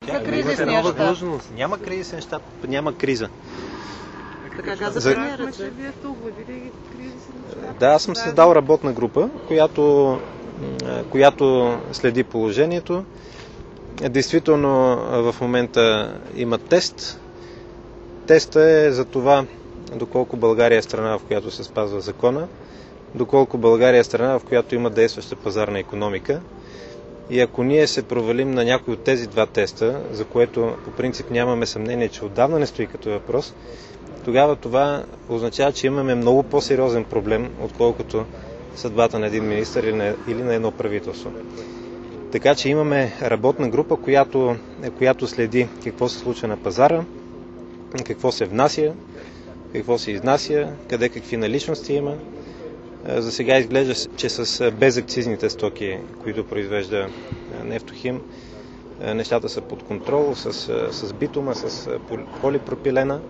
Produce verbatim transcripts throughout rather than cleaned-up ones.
за кризисния щаб. Няма кризисен щаб, няма криза. Така каза За... премиерът. Да, аз съм създал работна група, която, която следи положението. Действително в момента има тест. Тестът е за това доколко България е страна, в която се спазва закона, доколко България е страна, в която има действаща пазарна икономика. И ако ние се провалим на някой от тези два теста, за което по принцип нямаме съмнение, че отдавна не стои като въпрос, тогава това означава, че имаме много по-сериозен проблем, отколкото съдбата на един министър или на, или на едно правителство. Така че имаме работна група, която, която следи какво се случва на пазара, какво се внася, какво се изнася, къде какви наличности има. За сега изглежда, че с безакцизните стоки, които произвежда Нефтохим, нещата са под контрол, с, с битума, с полипропилена,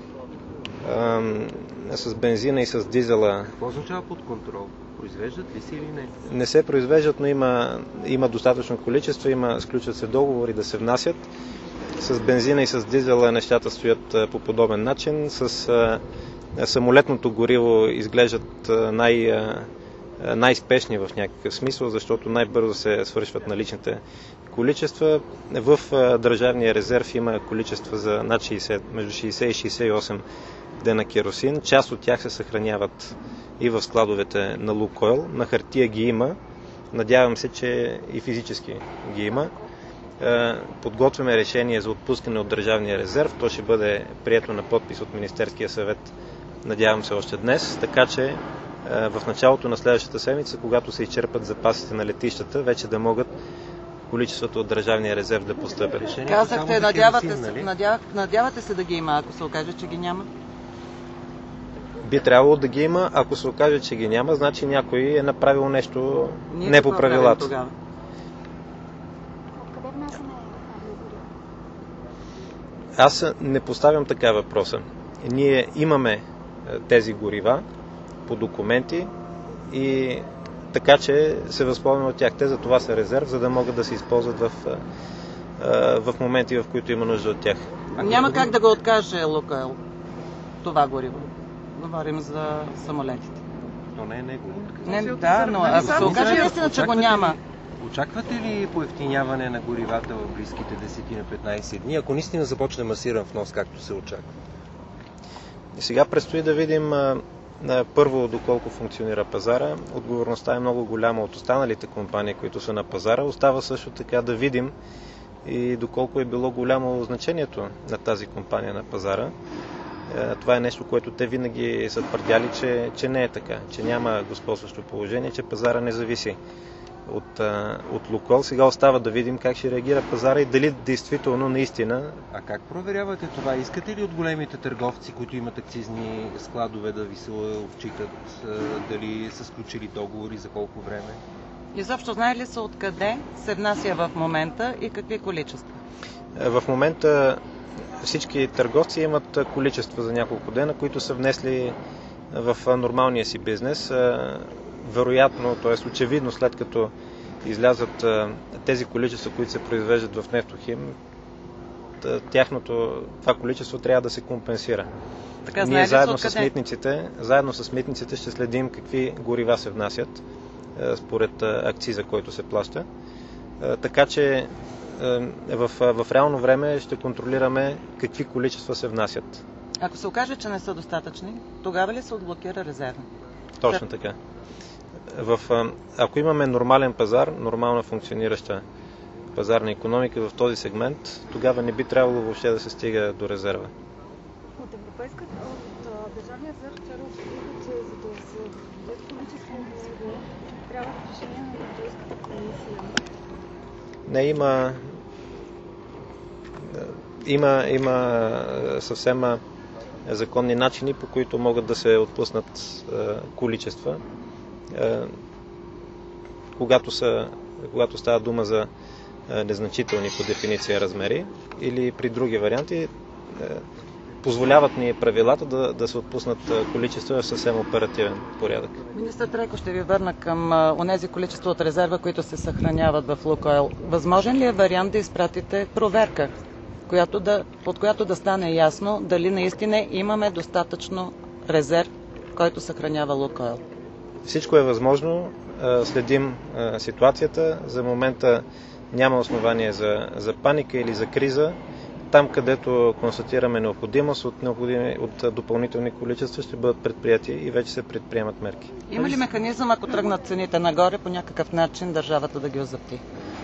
с бензина и с дизела. Какво означава под контрол? Произвеждат ли се или не? Не се произвеждат, но има, има достатъчно количество, има, сключват се договори да се внасят. С бензина и с дизела нещата стоят по подобен начин. С самолетното гориво изглеждат най, най-спешни в някакъв смисъл, защото най-бързо се свършват наличните количества. В държавния резерв има количества за над шейсет, между шейсет и шейсет и осем дена керосин. Част от тях се съхраняват и в складовете на Лукойл. На хартия ги има. Надявам се, че и физически ги има. Подготвяме решение за отпускане от държавния резерв. То ще бъде прието на подпис от Министерския съвет, надявам се още днес, така че в началото на следващата седмица, когато се изчерпат запасите на летищата, вече да могат количеството от държавния резерв да постъпят. Казахте, надявате се, надяв, надявате се да ги има, ако се окаже, че ги няма? Би трябвало да ги има, ако се окаже, че ги няма, значи някой е направил нещо Ние не по правилата. Аз не поставям така въпроса. Ние имаме тези горива по документи и така, че се възползваме от тях. Те за това са резерв, за да могат да се използват в, в моменти, в които има нужда от тях. А няма как да го откаже Лукойл, това гориво. Говорим за самолетите. То не е негово. Не, да, но ако се окаже наистина, че го няма. Очаквате ли поевтиняване на горивата в близките десет на петнайсет дни, ако наистина започне масиран внос, както се очаква? И сега предстои да видим първо доколко функционира пазара. Отговорността е много голяма от останалите компании, които са на пазара. Остава също така да видим и доколко е било голямо значението на тази компания на пазара. Това е нещо, което те винаги са твърдяли, че, че не е така, че няма господстващо положение, че пазара не зависи от, от Лукойл. Сега остава да видим как ще реагира пазара и дали действително наистина... А как проверявате това? Искате ли от големите търговци, които имат акцизни складове, да ви се отчитат дали са сключили договори, за колко време? Изобщо знае ли са откъде се внася в момента и какви количества? В момента всички търговци имат количества за няколко дена, които са внесли в нормалния си бизнес. Вероятно, т.е. очевидно, след като излязат тези количества, които се произвеждат в Нефтохим, тяхното, това количество трябва да се компенсира. Така, Ние заедно с, митниците, заедно с митниците ще следим какви горива се внасят според акциза, който се плаща. Така че в, в реално време ще контролираме какви количества се внасят. Ако се окаже, че не са достатъчни, тогава ли се отблокира резерва? Точно така. В, ако имаме нормален пазар, нормална функционираща пазарна икономика в този сегмент, тогава не би трябвало въобще да се стига до резерва. От Европейската, от Държавния резерв вчера обсъдиха, че за да се вдадат количество гориво, трябва решение на Европейската комисия. Не, има има, има съвсем законни начини, по които могат да се отпуснат количества. Когато, са, когато става дума за незначителни по дефиниция размери или при други варианти, позволяват ни правилата да, да се отпуснат количества в съвсем оперативен порядък. Министър Трайков, ще ви върна към а, онези количества от резерва, които се съхраняват в Лукойл. Възможен ли е вариант да изпратите проверка, която да, под която да стане ясно дали наистина имаме достатъчно резерв, който съхранява Лукойл? Всичко е възможно. Следим ситуацията. За момента няма основание за, за паника или за криза. Там, където констатираме необходимост от, необходими, от допълнителни количества, ще бъдат предприяти и вече се предприемат мерки. Има ли механизъм, ако тръгнат цените нагоре, по някакъв начин държавата да ги озапти?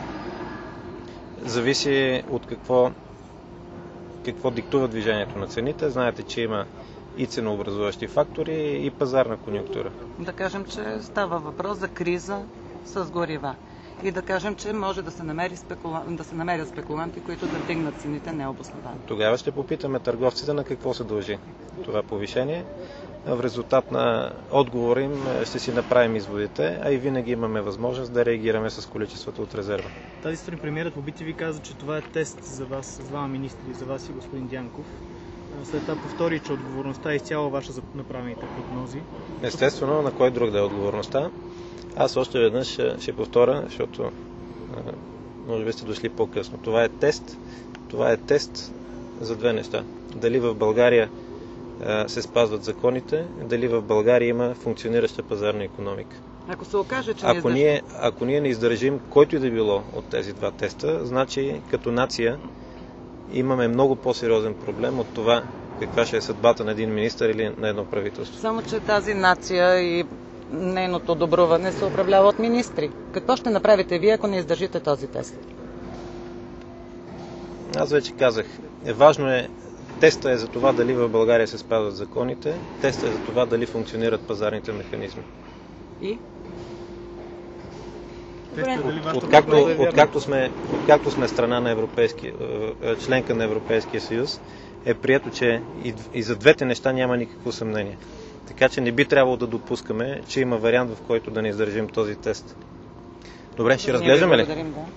Зависи от какво, какво диктува движението на цените. Знаете, че има и ценообразуващи фактори, и пазарна конюнктура. Да кажем, че става въпрос за криза с горива. И да кажем, че може да се, намери спекула... да се намерят спекуланти, които да вдигнат цените необосновано. Тогава ще попитаме търговците на какво се дължи това повишение. В резултат на отговора им ще си направим изводите, а и винаги имаме възможност да реагираме с количеството от резерва. Тази сутрин премиерът в Обити ви каза, че това е тест за вас, за двама министри, за вас и господин Дянков. След това повтори, че отговорността е изцяло ваша за направените прогнози. Естествено, на кой друг да е отговорността. Аз още веднъж ще, ще повторя, защото може би сте дошли по-късно. Това е тест. Това е тест за две неща. Дали в България а, се спазват законите, дали в България има функционираща пазарна икономика. Ако се окаже, че ако, ние, ако ние не издържим който и да било от тези два теста, значи като нация имаме много по-сериозен проблем от това каква ще е съдбата на един министър или на едно правителство. Само, че тази нация и нейното добруване се управлява от министри. Какво ще направите вие, ако не издържите този тест? Аз вече казах. Важно е, теста е за това дали в България се спазват законите, теста е за това дали функционират пазарните механизми. И? Откакто, откакто, сме, откакто сме страна на Европейски, членка на Европейския съюз, е прието, че и, и за двете неща няма никакво съмнение. Така че не би трябвало да допускаме, че има вариант, в който да не издържим този тест. Добре, ще разглеждаме ли?